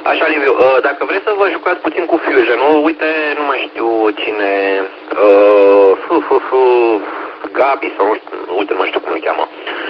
Așa, Liviu, dacă vreți să vă jucați puțin cu Fusion-ul, uite, nu mai știu cine, Gabi sau uite, nu mai știu cum îl cheamă,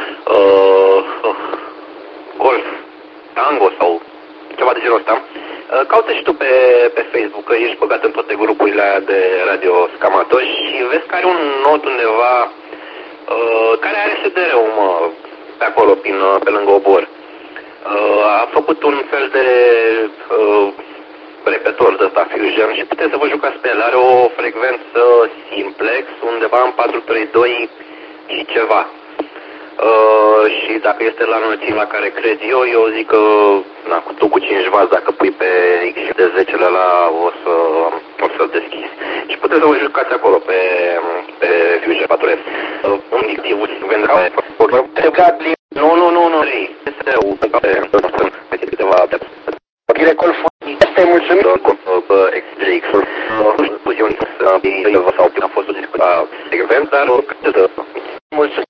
Golf, Tango sau ceva de genul ăsta. Caută și tu pe Facebook, că ești băgat în toate grupurile aia de Radio Scamatoși și vezi că are un nod undeva care are SDR-ul, pe acolo, pe lângă obor. A făcut un fel de repetor de ăsta Fusion și puteți să vă jucați pe el. Are o frecvență simplex, undeva în 432 și ceva. Și dacă este la înălțimea care cred eu zic că tu cu 5 W, dacă pui pe X și de 10-le la o să deschizi. Și puteți să vă jucați acolo pe Fusion 4F. Obiectivul se vendră nu. Este mulțumit. XGX-ul sau a fost o discuție secvent, dar mulțumesc.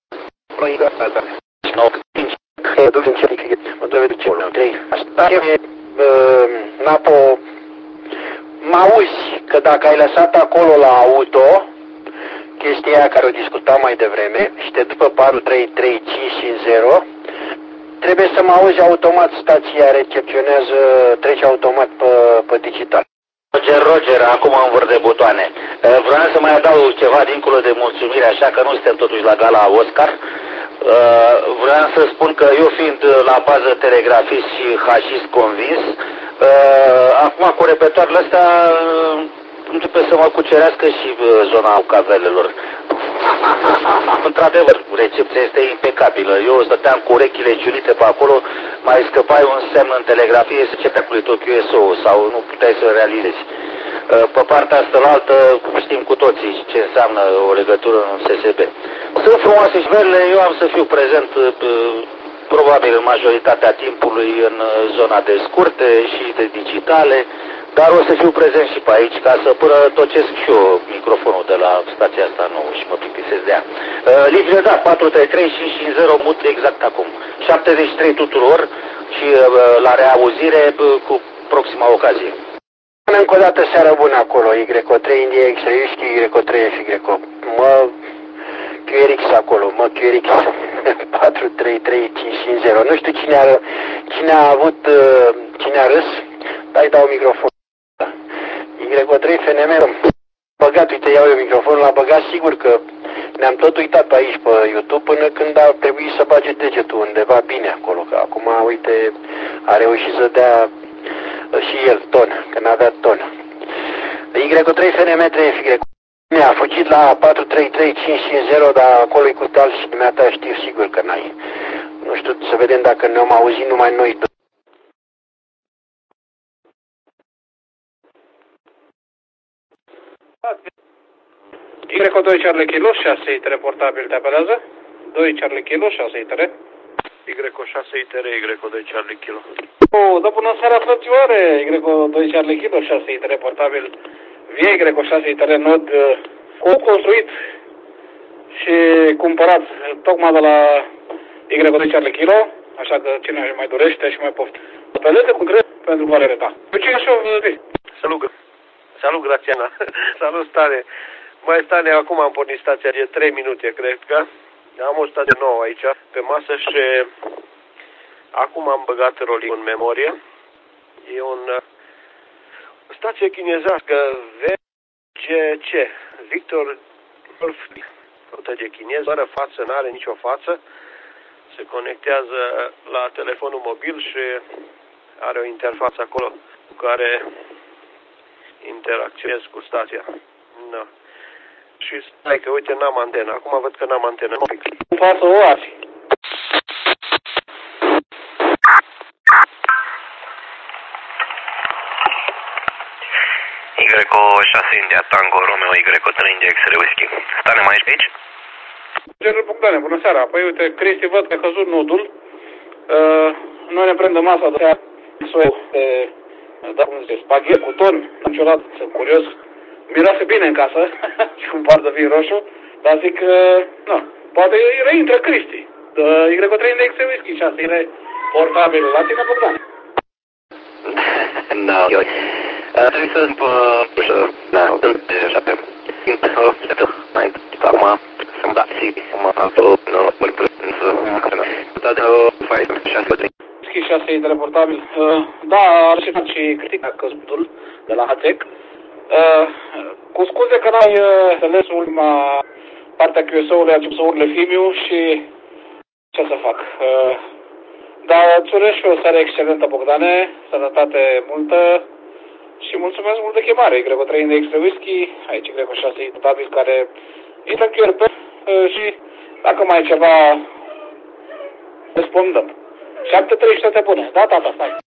Napo, mă auzi că dacă ai lăsat acolo la auto chestia aia care o discutam mai devreme și te duci pe 43350, trebuie să mă auzi automat, stația recepționează, trece automat pe digital. Roger, acum am vor de butoane. Vreau să mai adaug ceva dincolo de mulțumire, așa că nu suntem totuși la gala Oscar. Vreau să spun că eu fiind la bază telegrafist și hașist convins, acum cu repetoarele astea începe să mă cucerească și zona cavelelor. Într-adevăr, recepția este impecabilă. Eu stăteam cu urechile ciulite pe acolo, mai scăpai un semn în telegrafie, se cepea cu Tokyo SO sau nu puteai să realizezi. Pe partea asta la altă știm cu toții ce înseamnă o legătură în SSB. Sunt frumoase șmerile, eu am să fiu prezent probabil în majoritatea timpului în zona de scurte și de digitale, dar o să fiu prezent și pe aici ca să părătocesc și eu microfonul de la stația asta nouă și mă plictisesc de ea. Liviu, da, 433-550 mut exact acum. 73 tuturor și la reauzire cu proxima ocazie. Încă o dată seară bună acolo, Y3 India X-ray, Y3 FY. Mă QRX acolo, mă QRX 433-550. Nu știu cine a avut, cine a râs, dar-i dau microfon. Y3 FNM, băgat, uite, iau eu microfonul, l-a băgat sigur că ne-am tot uitat pe aici, pe YouTube, până când a trebuit să bage degetul undeva bine acolo, că acum, uite, a reușit să dea și el ton, că n-avea ton. Y3 FNM 3FY mi-a fugit la 433-550, dar acolo-i cu tal și dumneata știu sigur că n-ai. Nu știu, să vedem dacă ne-am auzit numai noi. Y2 Charlie Kilo, 6 ITR portabil te apelează. 2 Charlie Kilo, 6 ITR. Y6 ITR, Y2 Charlie Kilo. Da, bună seara, frățioare! Y2 Charlie Kilo, 6 ITR portabil. Vie Y6 ITR nod construit și cumpărat tocmai de la Y2 Charlie Kilo, așa că cine mai dorește și mai poftă. Apeleze concret pentru valoarea ta. Ce așa zi? Salut, Grațiana. Salut, Stane. Mai Stane, acum am pornit stația de 3 minute, cred că. Am o stație nouă aici, pe masă și acum am băgat rolling în memorie. E o stație chinezească VGC, Victor Golf, de chinez, fără față, n-are nicio față. Se conectează la telefonul mobil și are o interfață acolo cu care interacționez cu stația. Da. Și stai că, uite, n-am antenă. Acum văd că n-am antenă. În față o azi. Y6 India Tango Romeo Y3 India X-ray Whisky. Stane, mai ești aici? General Bogdane, bună seara. Păi uite, Cristi, văd că a căzut nodul. Noi ne prindem masa de seara. Cum zice, spaghet cu ton. Niciodată, sunt curios. Miroase bine în casă și un par de vin roșu. Dar zic că, nu, poate reintră Cristi. Y3 India X-ray Whisky 6 portabilul la tine, Bogdane. Trebuie să acum să-mi dați și 6 intereportabil. Da, are și critica căzutul de la HATEC. Cu scuze că n-ai înțeles ultima partea QSO-ului, a chipsourile Fimiu și ce să fac. Dar îți urez și o seară excelentă, Bogdane, sănătate multă și mulțumesc mult de chemare. Greco 3 Index de Whisky, aici Greco 6 intereportabil care intră în QRP și dacă mai e ceva răspundăm. 7-3 toate bune. Da, tata, stai.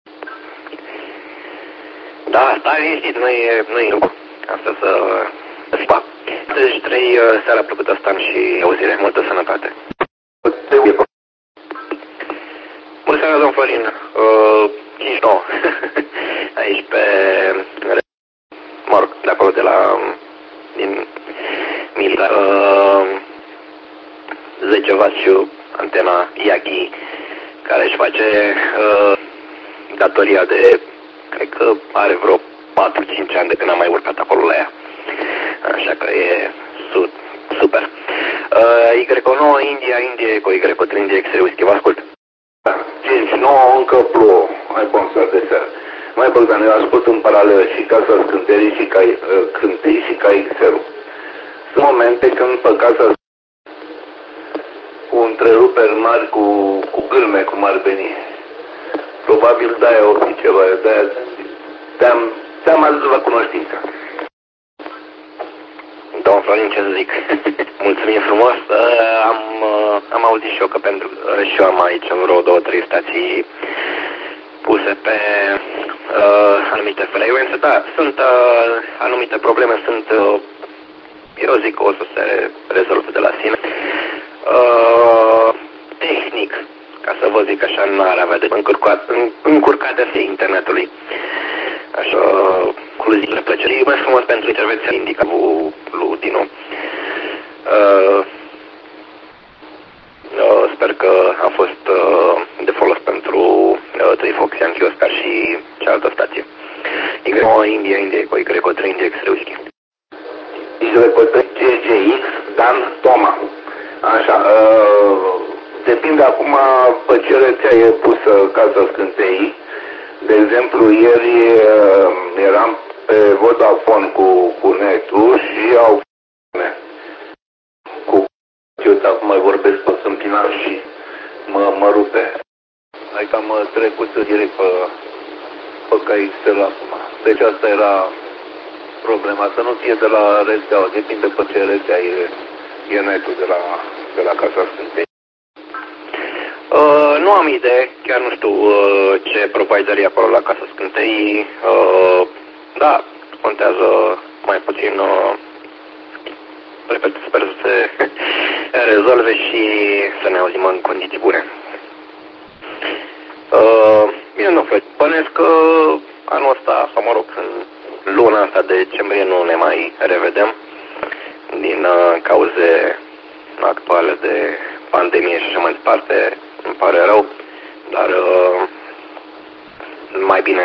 Da, stai liniștit, nu-i lucru. Asta să fac. 33 seara plăcută, Stan, și auzire. Multă sănătate. Bună seara, domn Florin. 5-9. Aici pe... Mă rog, de acolo de la... din militar. 10W și antena Yagi, care își face datoria de, cred că are vreo 4-5 ani de când am mai urcat acolo la ea. Așa că e super. Y9 India cu Y3 India X-ray Whisky, vă ascult. 5-9 încă plouă, hai concert de seară. Mai Bogdan, eu ascult în paralel și Casa Scânterii și Cântei și KX-ul. Sunt momente când pe Casa cu întreruperi mari, cu gâlme, cum ar veni. Probabil de-aia o fi ceva, de-aia te-am adus la cunoștință. Domnul Florin, ce să zic? Mulțumim frumos. Am auzit și eu că pentru și eu am aici vreo 2-3 stații puse pe anumite frecvențe. Da, sunt anumite probleme, eu zic că o să se rezolve de la sine. Tehnic, ca să vă zic așa, nu ar avea de încurcate fi internetului. Așa, cu zilele plăcerii. Mulțumesc frumos pentru intervenția indică lui Dinu. Sper că a fost de folos pentru Trifox, Yankee Oscar și cealaltă stație. India cu Y3 India X-ray Whisky. Y3 GGX Dan Toma. Așa, depinde acum pe ce rețea e pusă Casa Scânteii. De exemplu, ieri eram pe Vodafone cu netul și au cu eu acum mai vorbesc pe Câmpina și mă rupe. Hai că am trecut direct pe KX-ul acum. Deci asta era problema, să nu fie de la rețeaua, depinde pe ce rețea e netul de la Casa Scânteii. Nu am idee, chiar nu știu ce provider e acolo la Casa Scânteii. Da, contează mai puțin. Repet, sper să se rezolve și să ne auzim în condiții bune. Bine, nu, Florin, bănesc că anul ăsta, sau mă rog, în luna asta de decembrie nu ne mai revedem din cauze actuale de pandemie și așa mai departe. Îmi pare rău, dar mai bine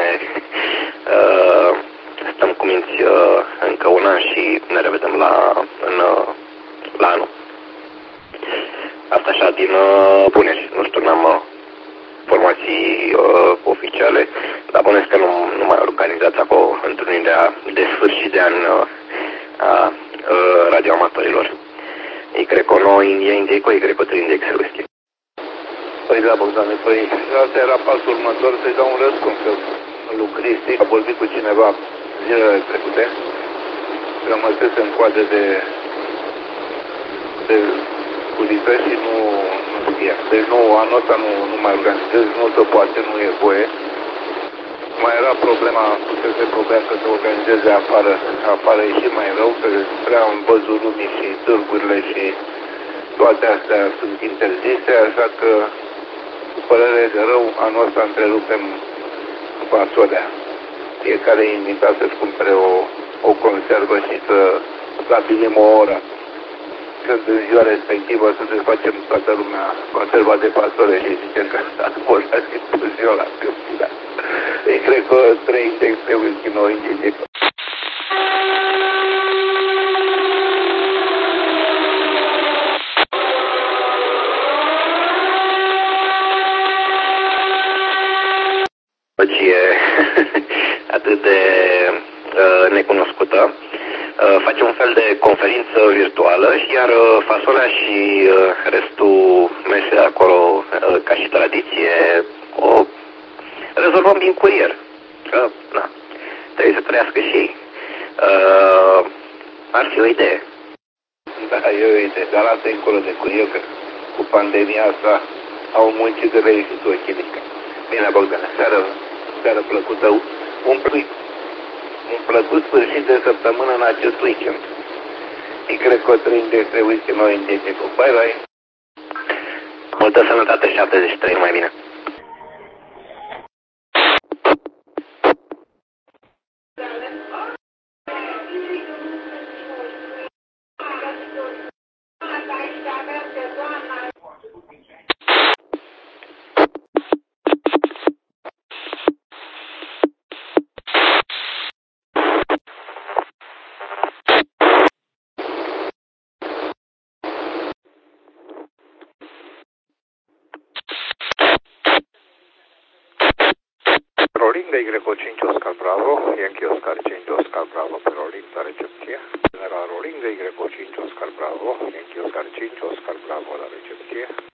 stăm cu minți încă un an și ne revedem la anul. Asta așa din puneri, nu știu, n-am informații oficiale, dar bănesc că nu mai organizați acolo întâlnirea de sfârșit de an a radioamatorilor. Y9 India cu Y3 India X-ray Whisky. Păi da, Bogdane, păi asta era pasul următor, să-i dau un răspuns, că lui Cristi a vorbit cu cineva zilele trecute, rămăsese în coadă de culită și nu știa. Deci nu, anul ăsta nu mai organizez, nu se poate, nu e voie. Mai era problema, se problema că se organizeze afară e și mai rău, că prea în văzul lumii și târgurile și toate astea sunt interzise, așa că cu părere de rău, anul ăsta întrerupem Vasolea. Fiecare e invitat să-și cumpere o conservă și să stabilim o oră. Când în ziua respectivă să se facem toată lumea conserva de fasole și zicem că s-a volat ziua la Câmpina. Greco 3 X-ray Whiskey 9 indice. Atât de necunoscută. Face un fel de conferință virtuală, iar fasolea și restul mesei acolo, ca și tradiție, o rezolvăm din curier. Că, na, trebuie să trăiască și ei. Ar fi o idee. Da, e o idee, dar asta e încolo de curier, că cu pandemia asta au muncit de reușit o chimică. Bine, Bogdan, Seară plăcută, un plăcut sfârșit de săptămână în acest weekend. Și cred că o 3 de weekend noi în Dececu. Bye, bye! Multă sănătate, 73, mai bine. Rolling de Y5 Oscar Bravo, Yankee Oscar 5 Oscar Bravo pe rolling la recepție. General Rolling de Y5 Oscar Bravo, Yankee Oscar 5 Oscar Bravo la recepție.